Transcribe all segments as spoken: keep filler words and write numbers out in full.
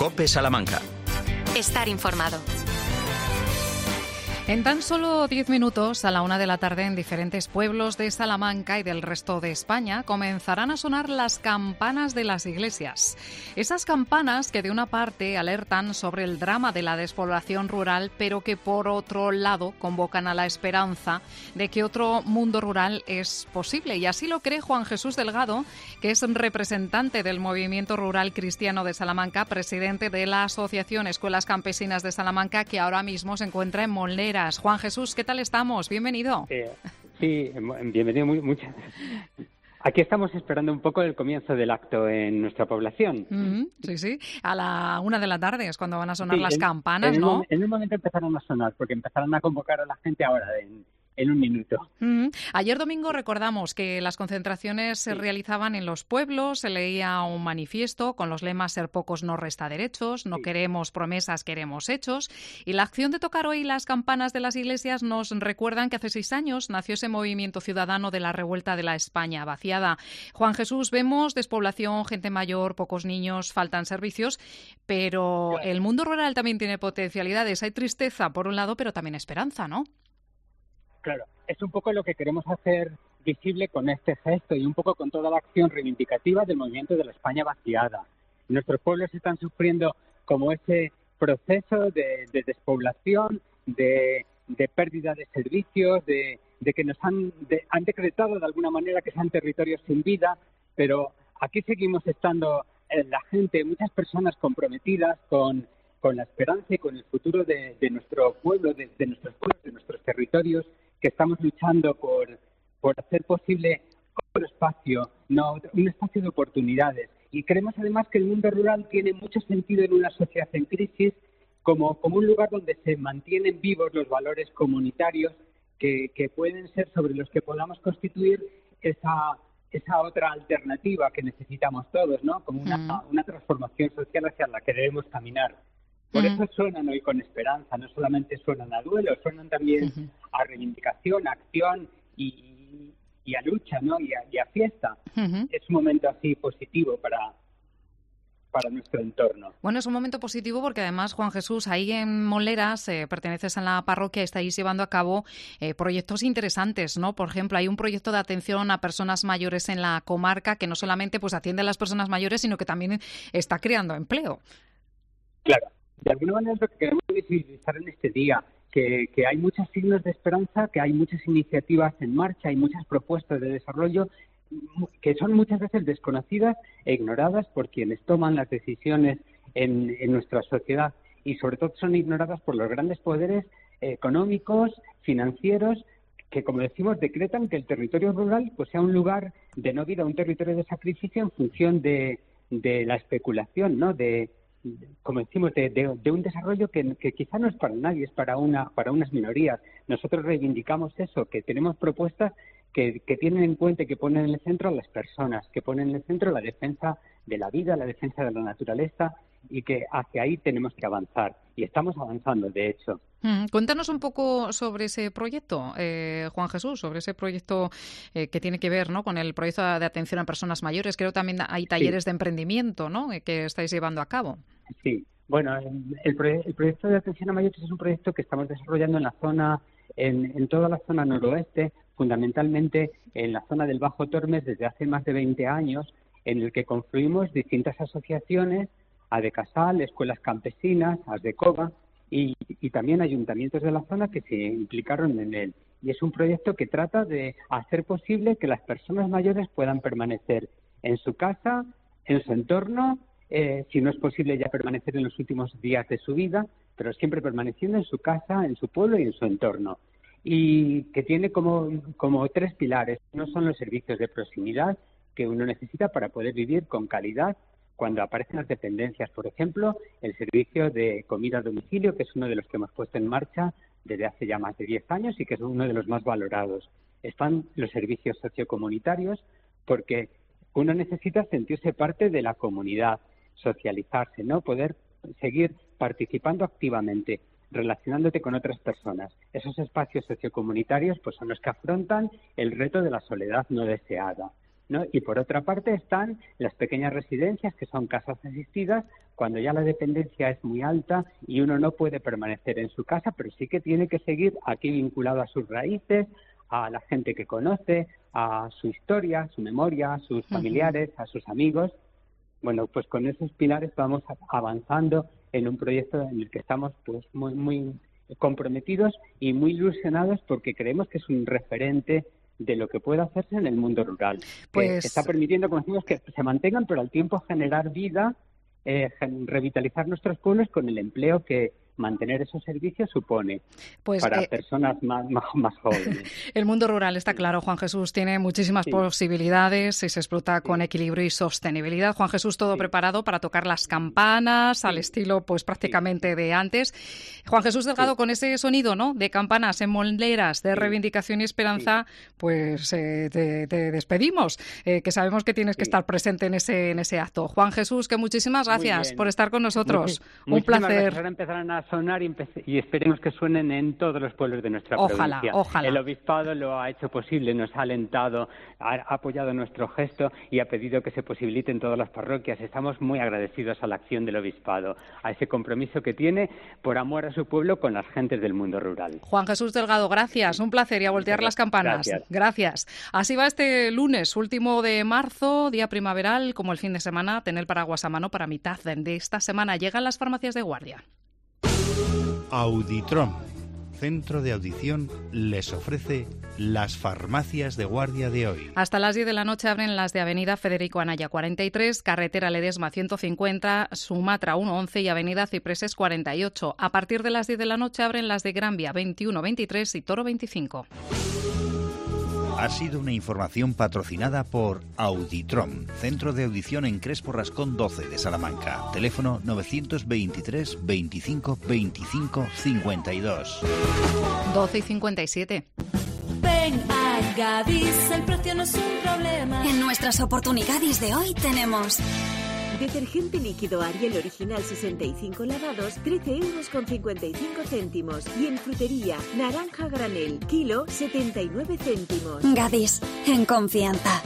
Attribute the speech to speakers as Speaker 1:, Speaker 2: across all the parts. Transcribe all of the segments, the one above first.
Speaker 1: COPE Salamanca.
Speaker 2: Estar informado.
Speaker 3: En tan solo diez minutos, a la una de la tarde, en diferentes pueblos de Salamanca y del resto de España, comenzarán a sonar las campanas de las iglesias. Esas campanas que de una parte alertan sobre el drama de la despoblación rural, pero que por otro lado convocan a la esperanza de que otro mundo rural es posible. Y así lo cree Juan Jesús Delgado, que es representante del Movimiento Rural Cristiano de Salamanca, presidente de la Asociación Escuelas Campesinas de Salamanca, que ahora mismo se encuentra en Molnera. Juan Jesús, ¿qué tal estamos? Bienvenido.
Speaker 4: Eh, sí, bienvenido. Muy, muchas. Aquí estamos esperando un poco el comienzo del acto en nuestra población.
Speaker 3: Mm-hmm, sí, sí. A la una de la tarde es cuando van a sonar
Speaker 4: sí,
Speaker 3: las
Speaker 4: en,
Speaker 3: campanas,
Speaker 4: en
Speaker 3: ¿no?
Speaker 4: Un, en un momento empezaron a sonar, porque empezaron a convocar a la gente ahora, en, en un minuto.
Speaker 3: Mm-hmm. Ayer domingo recordamos que las concentraciones se sí. realizaban en los pueblos, se leía un manifiesto con los lemas "ser pocos no resta derechos", "no sí. queremos promesas, queremos hechos", y la acción de tocar hoy las campanas de las iglesias nos recuerdan que hace seis años nació ese movimiento ciudadano de la revuelta de la España vaciada. Juan Jesús, vemos despoblación, gente mayor, pocos niños, faltan servicios, pero claro. el mundo rural también tiene potencialidades. Hay tristeza por un lado, pero también esperanza, ¿no?
Speaker 4: Claro, es un poco lo que queremos hacer visible con este gesto y un poco con toda la acción reivindicativa del movimiento de la España vaciada. Nuestros pueblos están sufriendo como ese proceso de, de despoblación, de, de pérdida de servicios, de, de que nos han, de, han decretado de alguna manera que sean territorios sin vida, pero aquí seguimos estando eh, la gente, muchas personas comprometidas con, con la esperanza y con el futuro de, de nuestro pueblo, de, de nuestros pueblos, de nuestros territorios, que estamos luchando por, por hacer posible otro espacio, no un espacio de oportunidades. Y creemos además que el mundo rural tiene mucho sentido en una sociedad en crisis como, como un lugar donde se mantienen vivos los valores comunitarios que, que pueden ser sobre los que podamos constituir esa, esa otra alternativa que necesitamos todos, ¿no? Como una, mm. una transformación social hacia la que debemos caminar. Por uh-huh. eso suenan hoy con esperanza, no solamente suenan a duelo, suenan también uh-huh. a reivindicación, a acción y, y a lucha, ¿no? Y a, y a fiesta. Uh-huh. Es un momento así positivo para, para nuestro entorno.
Speaker 3: Bueno, es un momento positivo porque además, Juan Jesús, ahí en Moleras, eh, perteneces a la parroquia, estáis llevando a cabo eh, proyectos interesantes, ¿no? Por ejemplo, hay un proyecto de atención a personas mayores en la comarca que no solamente pues atiende a las personas mayores, sino que también está creando empleo.
Speaker 4: Claro. De alguna manera es lo que queremos visibilizar en este día, que, que hay muchos signos de esperanza, que hay muchas iniciativas en marcha, hay muchas propuestas de desarrollo que son muchas veces desconocidas e ignoradas por quienes toman las decisiones en, en nuestra sociedad y sobre todo son ignoradas por los grandes poderes económicos, financieros, que como decimos decretan que el territorio rural pues sea un lugar de no vida, un territorio de sacrificio en función de, de la especulación, ¿no? De como decimos, de, de, de un desarrollo que, que quizá no es para nadie, es para una para unas minorías. Nosotros reivindicamos eso, que tenemos propuestas que, que tienen en cuenta y que ponen en el centro a las personas, que ponen en el centro la defensa de la vida, la defensa de la naturaleza y que hacia ahí tenemos que avanzar. Y estamos avanzando, de hecho.
Speaker 3: Mm, cuéntanos un poco sobre ese proyecto, eh, Juan Jesús, sobre ese proyecto eh, que tiene que ver, ¿no?, con el proyecto de atención a personas mayores. Creo también hay talleres sí. de emprendimiento, ¿no?, que estáis llevando a cabo.
Speaker 4: Sí, bueno, el, proye- el proyecto de atención a mayores es un proyecto que estamos desarrollando en la zona, en, en toda la zona noroeste, fundamentalmente en la zona del Bajo Tormes desde hace más de veinte años, en el que confluimos distintas asociaciones, ADECASAL, escuelas campesinas, ASDECOBA y, y también ayuntamientos de la zona que se implicaron en él. Y es un proyecto que trata de hacer posible que las personas mayores puedan permanecer en su casa, en su entorno, eh, si no es posible ya permanecer en los últimos días de su vida, pero siempre permaneciendo en su casa, en su pueblo y en su entorno. Y que tiene como, como tres pilares. Uno son los servicios de proximidad que uno necesita para poder vivir con calidad cuando aparecen las dependencias. Por ejemplo, el servicio de comida a domicilio, que es uno de los que hemos puesto en marcha desde hace ya más de diez años y que es uno de los más valorados. Están los servicios sociocomunitarios porque uno necesita sentirse parte de la comunidad, socializarse, ¿no? Poder seguir participando activamente, relacionándote con otras personas. Esos espacios sociocomunitarios pues son los que afrontan el reto de la soledad no deseada. ¿no? Y por otra parte están las pequeñas residencias, que son casas asistidas, cuando ya la dependencia es muy alta y uno no puede permanecer en su casa, pero sí que tiene que seguir aquí vinculado a sus raíces, a la gente que conoce, a su historia, a su memoria, a sus familiares, a sus amigos. Bueno, pues con esos pilares vamos avanzando en un proyecto en el que estamos pues muy, muy comprometidos y muy ilusionados, porque creemos que es un referente de lo que puede hacerse en el mundo rural.
Speaker 3: Pues...
Speaker 4: Que está permitiendo, como decimos, que se mantengan, pero al tiempo generar vida, eh, revitalizar nuestros pueblos con el empleo que mantener esos servicios supone pues, para eh, personas más, más, más jóvenes.
Speaker 3: El mundo rural, está claro, Juan Jesús, tiene muchísimas sí. posibilidades y se explota sí. con equilibrio y sostenibilidad. Juan Jesús, todo sí. preparado para tocar las campanas sí. al estilo pues prácticamente sí. de antes. Juan Jesús Delgado, sí. con ese sonido, ¿no?, de campanas en molderas, de sí. reivindicación y esperanza, sí. pues eh, te, te despedimos, eh, que sabemos que tienes sí. que estar presente en ese, en ese acto. Juan Jesús, que muchísimas gracias por estar con nosotros.
Speaker 4: Muchis,
Speaker 3: Un placer.
Speaker 4: Ahora empezarán a sonar y, y esperemos que suenen en todos los pueblos de nuestra
Speaker 3: ojalá,
Speaker 4: provincia.
Speaker 3: Ojalá.
Speaker 4: El obispado lo ha hecho posible, nos ha alentado, ha apoyado nuestro gesto y ha pedido que se posibilite en todas las parroquias. Estamos muy agradecidos a la acción del obispado, a ese compromiso que tiene por amor a su pueblo con las gentes del mundo rural.
Speaker 3: Juan Jesús Delgado, gracias, un placer, y a voltear las campanas.
Speaker 4: Gracias.
Speaker 3: Gracias. Así va este lunes, último de marzo, día primaveral, como el fin de semana. Ten el paraguas a mano para mitad de esta semana. Llegan las farmacias de guardia.
Speaker 1: Auditrom, centro de audición, les ofrece las farmacias de guardia de hoy.
Speaker 3: Hasta las diez de la noche abren las de Avenida Federico Anaya cuarenta y tres, Carretera Ledesma ciento cincuenta, Sumatra ciento once y Avenida Cipreses cuarenta y ocho. A partir de las diez de la noche abren las de Gran Vía veintiuno veintitrés y Toro veinticinco.
Speaker 1: Ha sido una información patrocinada por Auditrom, centro de audición en Crespo Rascón doce de Salamanca. Teléfono novecientos veintitrés veinticinco veinticinco cincuenta y dos.
Speaker 3: doce y cincuenta y siete.
Speaker 5: Ven a Gadis, el precio no es un problema.
Speaker 6: En nuestras oportunidades de hoy tenemos...
Speaker 7: Detergente líquido Ariel original sesenta y cinco lavados, trece euros con cincuenta y cinco céntimos. Y en frutería, naranja granel, kilo, setenta y nueve céntimos.
Speaker 6: Gadis, en confianza.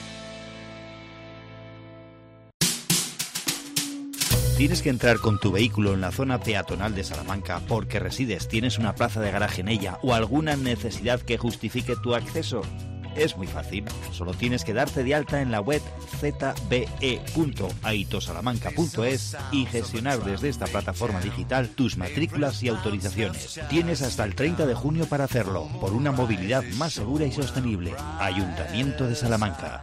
Speaker 1: ¿Tienes que entrar con tu vehículo en la zona peatonal de Salamanca porque resides, tienes una plaza de garaje en ella o alguna necesidad que justifique tu acceso? Es muy fácil, solo tienes que darte de alta en la web z b e punto aitosalamanca punto es y gestionar desde esta plataforma digital tus matrículas y autorizaciones. Tienes hasta el treinta de junio para hacerlo, por una movilidad más segura y sostenible. Ayuntamiento de Salamanca.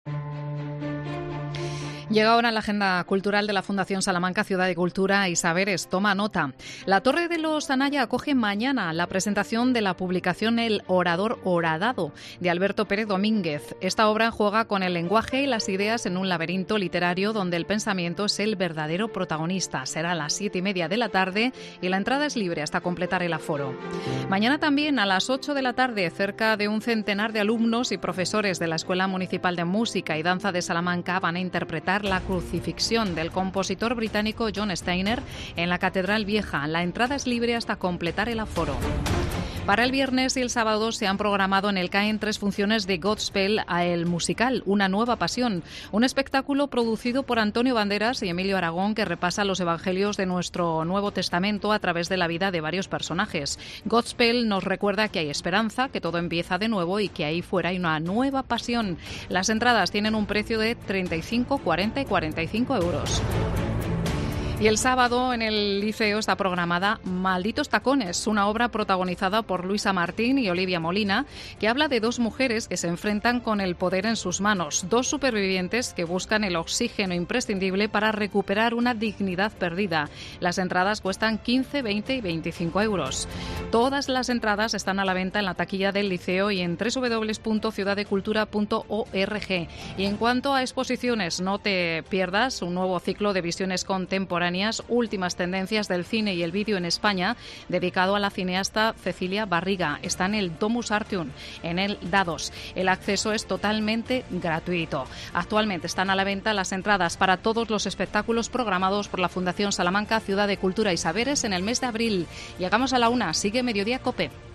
Speaker 3: Llega ahora la agenda cultural de la Fundación Salamanca Ciudad de Cultura y Saberes. Toma nota. La Torre de los Anaya acoge mañana la presentación de la publicación El Orador Horadado, de Alberto Pérez Domínguez. Esta obra juega con el lenguaje y las ideas en un laberinto literario donde el pensamiento es el verdadero protagonista. Será a las siete y media de la tarde y la entrada es libre hasta completar el aforo. Mañana también a las ocho de la tarde, cerca de un centenar de alumnos y profesores de la Escuela Municipal de Música y Danza de Salamanca van a interpretar la crucifixión del compositor británico John Steiner en la Catedral Vieja. La entrada es libre hasta completar el aforo. Para el viernes y el sábado se han programado en el CAEN tres funciones de Godspell a El Musical, una nueva pasión, un espectáculo producido por Antonio Banderas y Emilio Aragón que repasa los evangelios de nuestro Nuevo Testamento a través de la vida de varios personajes. Godspell nos recuerda que hay esperanza, que todo empieza de nuevo y que ahí fuera hay una nueva pasión. Las entradas tienen un precio de treinta y cinco, cuarenta y cuarenta y cinco euros. Y el sábado en el Liceo está programada Malditos Tacones, una obra protagonizada por Luisa Martín y Olivia Molina, que habla de dos mujeres que se enfrentan con el poder en sus manos, dos supervivientes que buscan el oxígeno imprescindible para recuperar una dignidad perdida. Las entradas cuestan quince, veinte y veinticinco euros. Todas las entradas están a la venta en la taquilla del Liceo y en doble u doble u doble u punto ciudad de cultura punto org. Y en cuanto a exposiciones, no te pierdas un nuevo ciclo de visiones contemporáneas, últimas tendencias del cine y el vídeo en España, dedicado a la cineasta Cecilia Barriga. Está en el Domus Artium, en el Dados. El acceso es totalmente gratuito. Actualmente están a la venta las entradas para todos los espectáculos programados por la Fundación Salamanca Ciudad de Cultura y Saberes en el mes de abril. Llegamos a la una. Sigue Mediodía COPE.